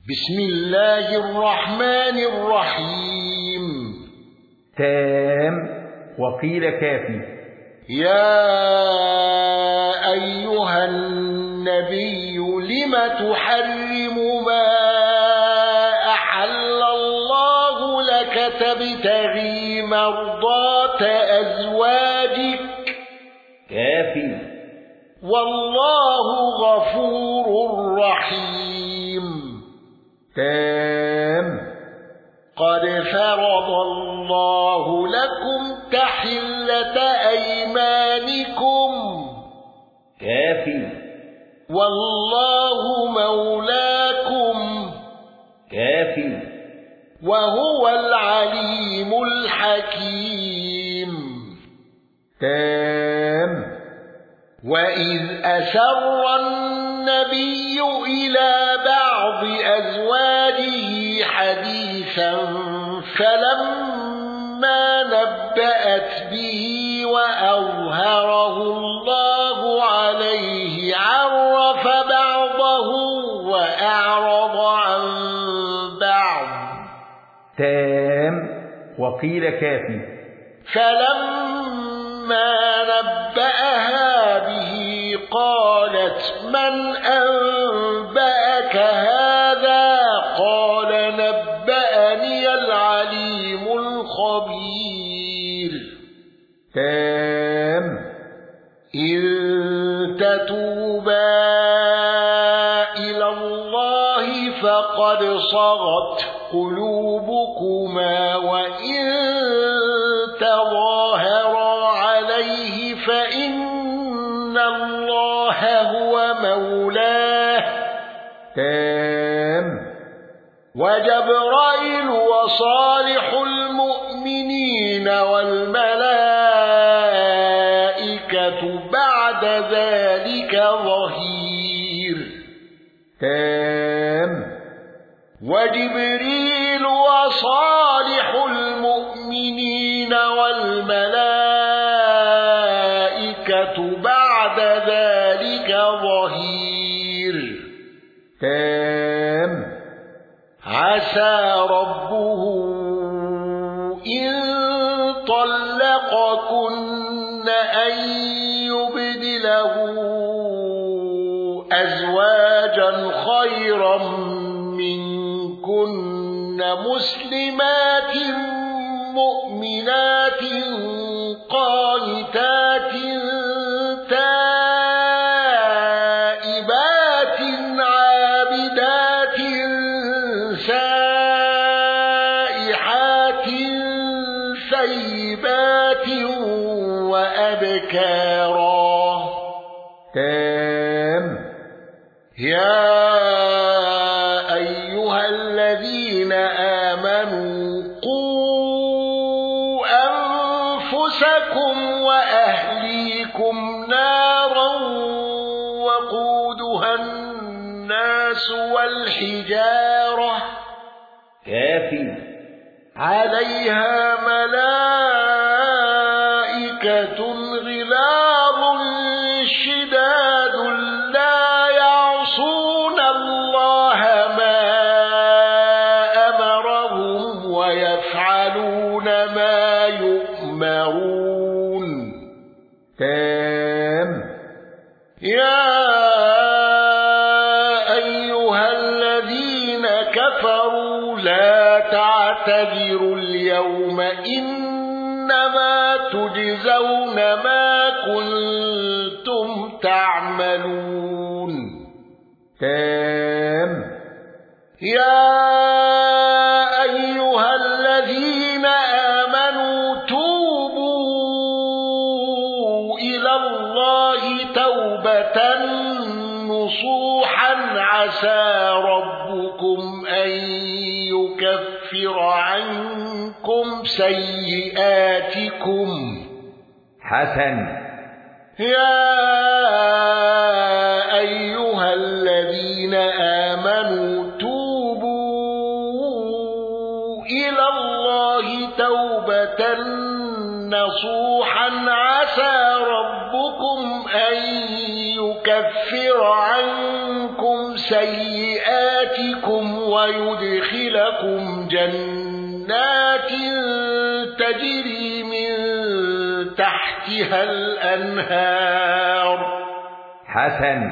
بسم الله الرحمن الرحيم. تام وقيل كافي. يا أيها النبي لم تحرم ما أحل الله لك تبتغي مرضات أزواجك؟ كافي. والله غفور رحيم. تام. قد فرض الله لكم تحلة أيمانكم. كافي. والله مولاكم. كافي. وهو العليم الحكيم. تام. وإذ أسر النبي إلى بعض أزواجه حديثا فلما نبأت به وأظهره الله عليه عرف بعضه وأعرض عن بعض. تام وقيل كافي. فلما نبأها به قالت من أنبأك هذا؟ قال نبأني العليم الخبير. تام. إن تتوبا إلى الله فقد صغت قلوبكما وإن تظاهرا عليه فإن الله هو مولاه. تام. وجبرائيل وصالح المؤمنين والملائكة بعد ذلك ظهير. تام. وجبريل وصالح المؤمنين والملائكة بعد ذلك ظهير. تام. عسى ربه إن طلقكن أن يبدله أزواجا خيرا منكن مسلمات مؤمنات قانتات تائبات عابدات سائحات ثيبات وأبكارا. تام. يا أيها الذين آمنوا قوا أنفسكم وأهليكم نارا وقودها الناس والحجارة. كافي. عليها ملائكة غلاظ شداد لا يعصون الله ما أمرهم ويفعلون ما يؤمرون. تام. يا أيها الذين كفروا لا تعتذروا اليوم إنما تجزون ما كنتم تعملون. تام. يا أيها الذين آمنوا توبوا إلى الله توبة نصوحا عسى ربكم أن يكفر عنكم سيئاتكم. حسن. يا أيها الذين آمنوا توبوا إلى الله توبة نصوحا عسى ربكم أن يكفر عنكم سيئاتكم ويدخلكم جنات تجري من تحتها الأنهار حسن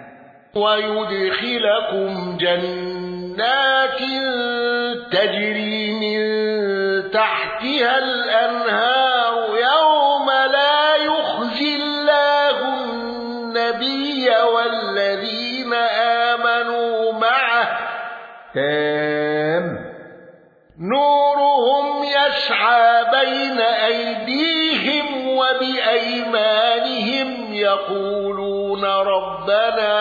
ويدخلكم جنات تجري من تحتها الأنهار يوم لا يخزي الله النبي والذين آمنوا معه نورهم يسعى بين أيديهم وبأيمانهم يقولون ربنا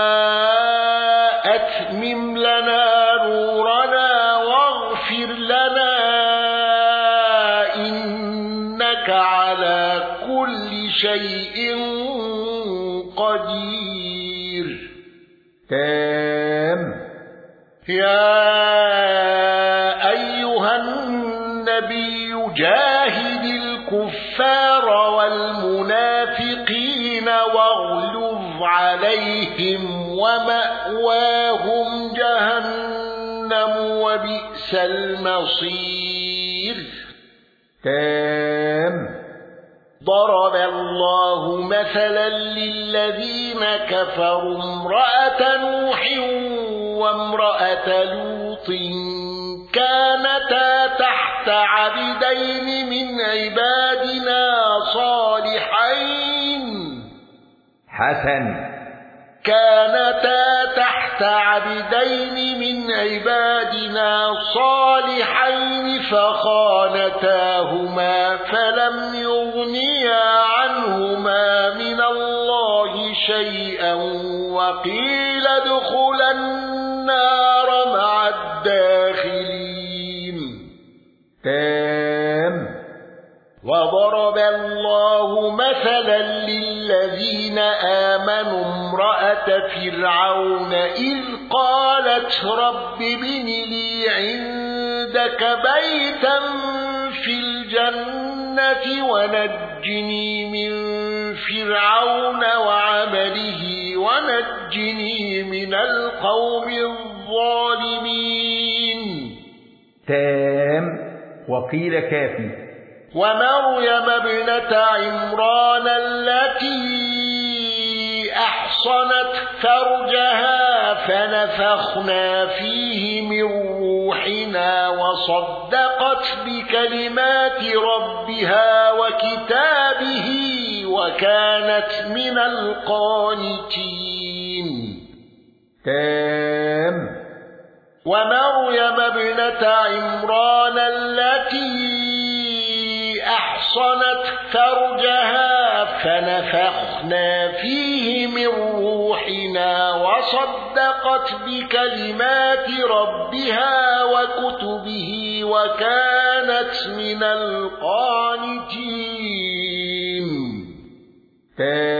أتمم لنا نورنا واغفر لنا إنك على كل شيء قدير يا أيها النبي جاهد الكفار والمنافقين واغلظ عليهم ومأواهم جهنم وبئس المصير ضرب الله مثلا للذين كفروا امرأة نوح وامرأة لوط كانتا تحت عبدين من عبادنا صالحين كانتا تحت عبدين من عبادنا صالحين فخانتاهما فلم يغنيا عنهما من الله شيئا وقيل ادخلا النار مع الداخلين وضرب الله مثلا للذين آمنوا امرأة فرعون إذ قالت رب ابن لي عندك بيتا في الجنة ونجني من فرعون وعمله ونجني من القوم الظالمين وقيل كافي ومريم ابنة عمران التي أحصنت فرجها فنفخنا فيه من روحنا وصدقت بكلمات ربها وكتابه وكانت من القانتين ومريم ابنة عمران التي أحصنت فرجها فنفخنا فيه من روحنا وصدقت بكلمات ربها وكتبه وكانت من القانتين